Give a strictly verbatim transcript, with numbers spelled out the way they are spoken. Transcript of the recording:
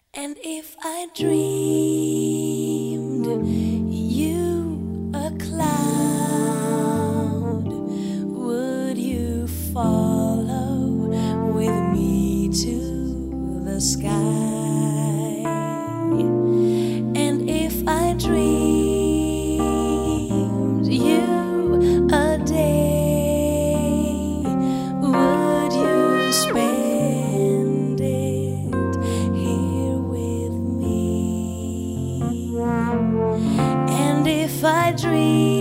And if I dreamed you a cloud, would you follow with me to the sky? And if I dreamed you a day, would you spend it here with me? And if I dream